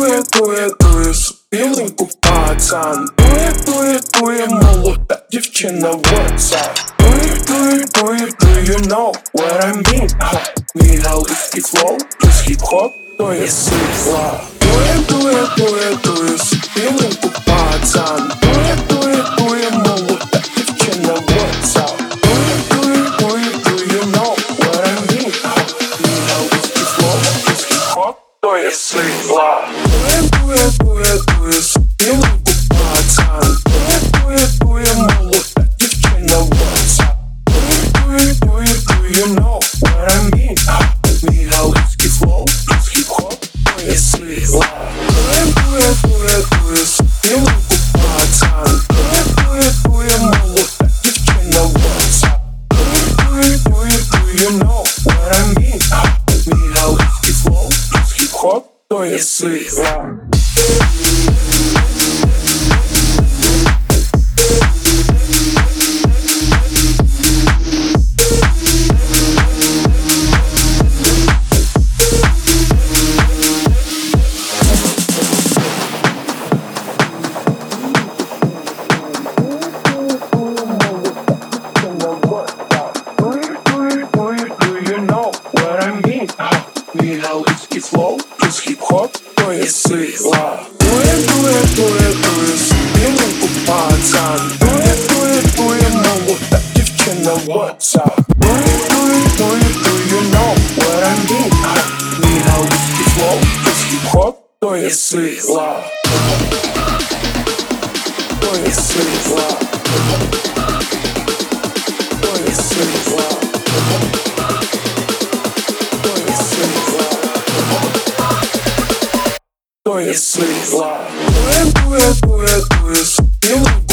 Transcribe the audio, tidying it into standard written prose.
дує, білинку пацан. Дує, молода дівчина в WhatsApp. Do you know what I mean? Мій галицький флоу, плюс хіп-хоп, то є сила. Дує, білинку пацан. Дує, молода дівчина в WhatsApp. Do you know what I mean? Мій галицький флоу, плюс хіп-хоп, то є сила. Дує, білинку пацан. Дує, молода дівчина в WhatsApp. Do you know what I mean? Мій галицький флоу, плюс хіп-хоп, то є сила. Дує, білинку пацан. Дує, молода дівчина в WhatsApp. Do you know what I mean? Мій галицький флоу, плюс хіп-хоп, то є сила. Мій галицький флоу, плюс хіп-хоп, то є сила. Дує, білинку пацан. Дує, молода дівчина в WhatsApp. Do you know what I mean? Мій галицький флоу, плюс хіп-хоп, то є сила. То є сила. То є сила. То є сила. Дує, білинку